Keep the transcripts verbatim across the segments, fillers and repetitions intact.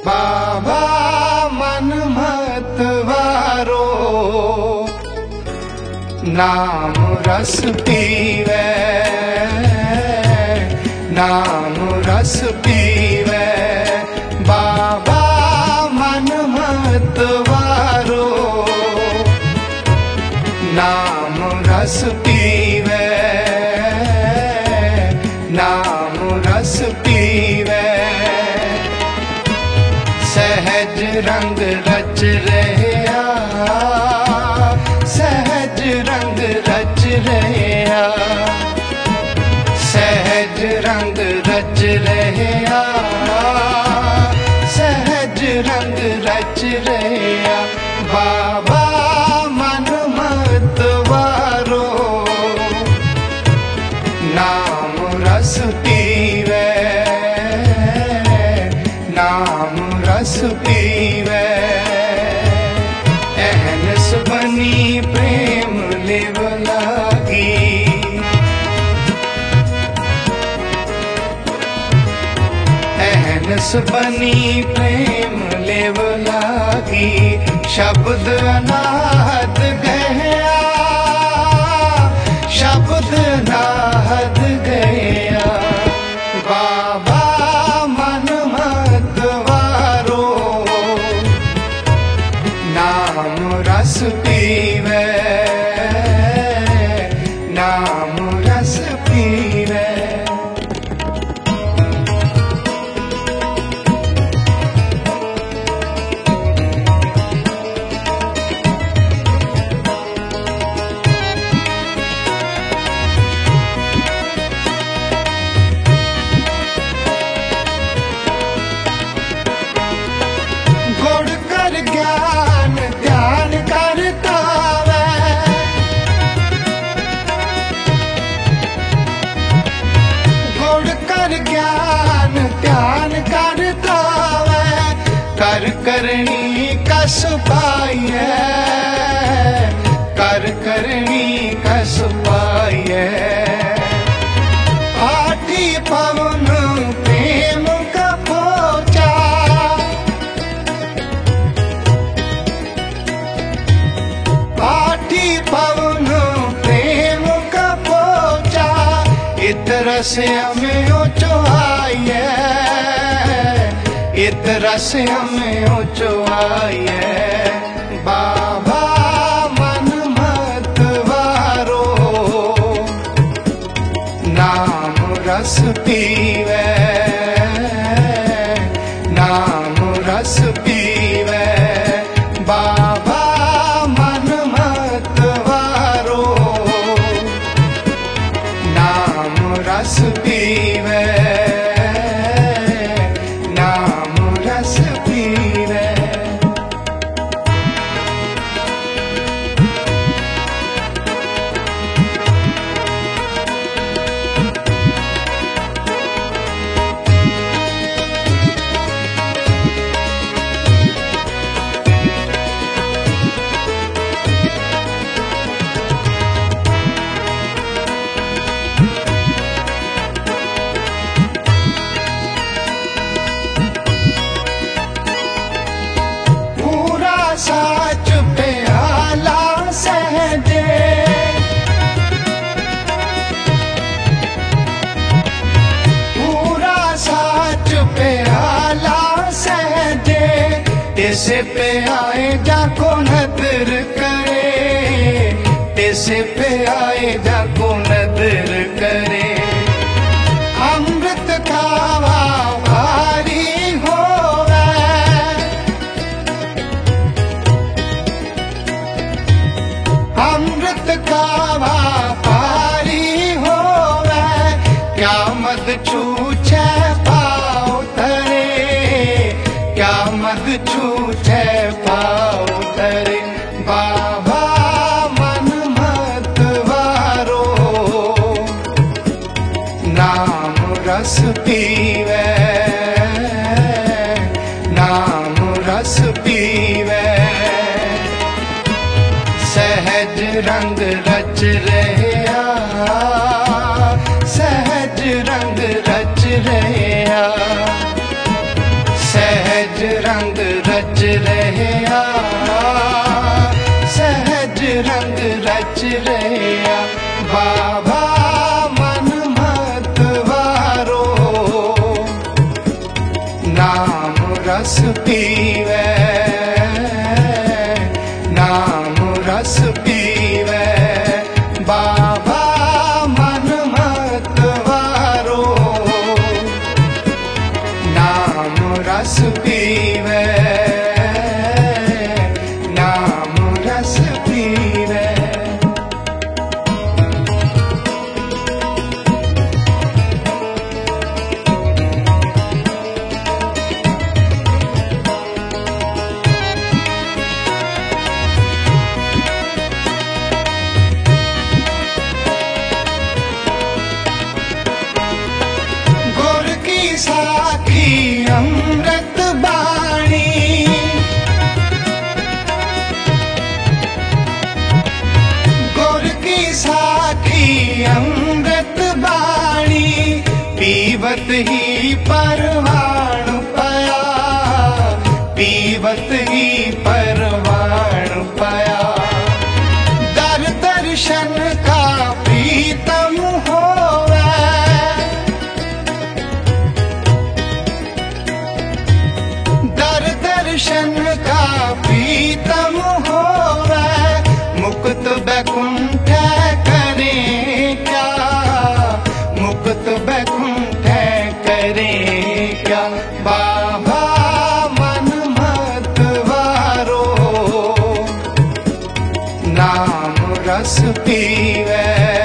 बाबा मन मतवारो नाम रस पीवे, नाम रस पीवे। बाबा मन मतवारो नाम रस पीवे, नाम रस पीवे। सहज रंग रच रहा, सहज रंग रच रहा, सहज रंग रच रहा, सहज रंग रच रहा। बाबा मन मतवारो नाम रस पीवे, नाम रस पीवे। एहनस बनी प्रेम लेव लागी, एहनस बनी प्रेम लेव लागी। शब्द अनाहद गया, शब्द अनाहद गया। बाबा मन मतवारो नाम रस पीवे, नाम रस पीवे। ज्ञान ध्यान करता वै, गुण कर ज्ञान ध्यान करता वै। कर करनी कस पाइए, कर करनी कस पाइए। आठी पवन प्रेम का पोचा, आठी पवन प्रेम का पोचा। इतर से हमें ऊंचो आइए, इतर से हमें ऊंचो आइए। बाबा मन मतवारो नाम रस पीवे, नाम रस पीवे। बाबा मन मतवारो नाम रस पीवे, नाम रस पीवे। साच प्याला सहजे, पूरा साच प्याला सहजे। इसे पे आए जाको नदर करे, इसे पे आए जाको नदर करे। अमृत खावा भारी होवे, अमृत खावा भारी होवे। क्या मद छूछे पाओ धरे, क्या मद छूछे पाओ धरे। बाबा मन मतवारो नाम रस पीवे, नाम रस पीवे। सहज रंग रच रहा, सहज रंग रच रहा, सहज रच रहा, सहज रंग रच रहा। बाबा मन मत वारो, नाम रस पीवे, नाम रस पीवे। बाबा मन मत वारो, नाम रस पीवे, नाम रस पीवे। गुर की साखी अमृत बाणी, गुर की साखी अमृत बाणी। पीवत ही परवान पाया, पीवत ही परवान पाया। दर दर्शन का प्रीतम होवे, दर दर्शन का प्रीतम होवे। मुक्त बैकुंठ करे क्या, मुक्त बैकुंठ करे क्या। बाबा मन मत वारो, नाम रस पीवे,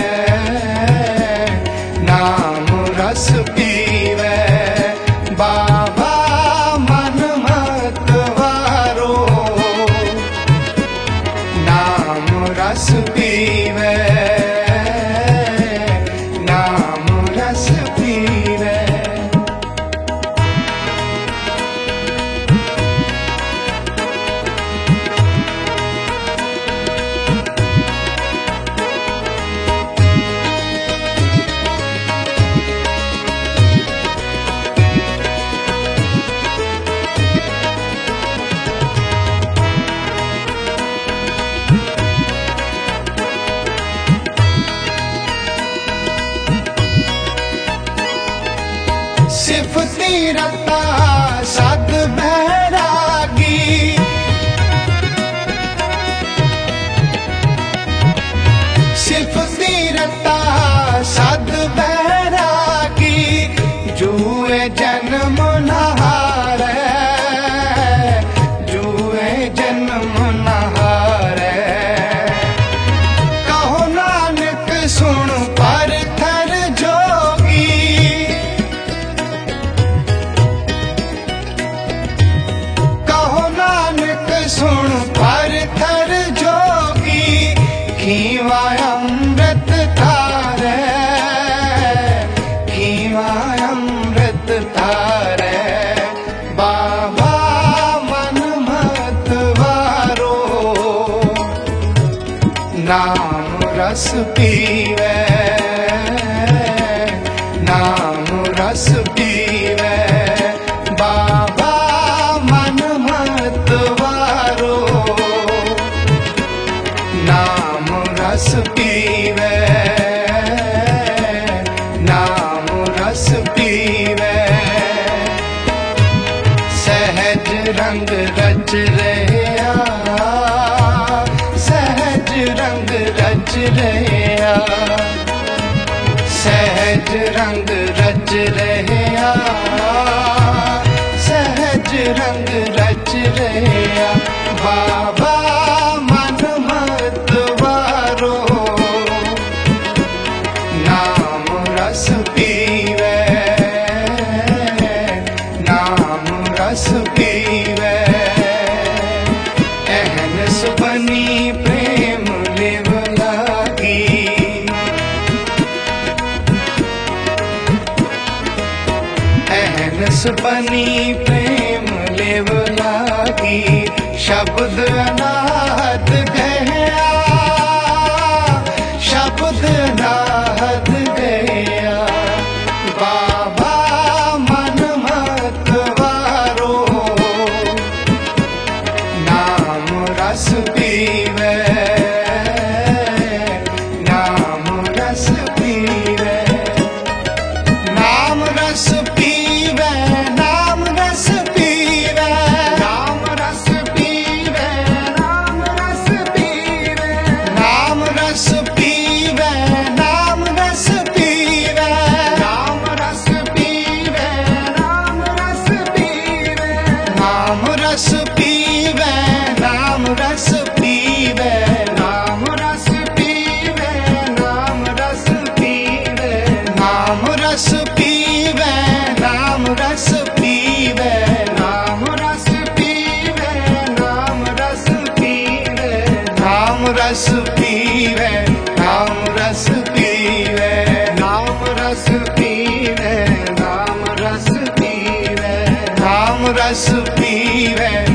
नाम रस पीवे। बाबा मन मत वारो, नाम रस पीवे, नाम रस पीवे। सिफती रता सद बैरागी, सिफती रता सद बैरागी। जुए जन्म नहारे, जुए जन्म नहारे। कहो नानक सुन पर थर जोगी, सुन पर थर जोगी। खीवा अमृत थारे, खीवा अमृत थारे। बाबा मन मत वारो, नाम रस पीवे, नाम रस पीवे। बाबा मन मत वारो, नाम रस पीवे, नाम रस पीवे। सहज रंग रच रहा, सहज रंग रच रहा। सहज रंग रच रहा, सहज रंग रच रहा। बाबा मन मत वारो, नाम रस पीवे, नाम रस पीवे। अहनस बनी प्रेम लेव लागी, अहनस बनी प्रेम लेव लागी। शब्द अनाहत गया, शब्द अनाहत गया। बाबा मन मत वारो, रस पीवे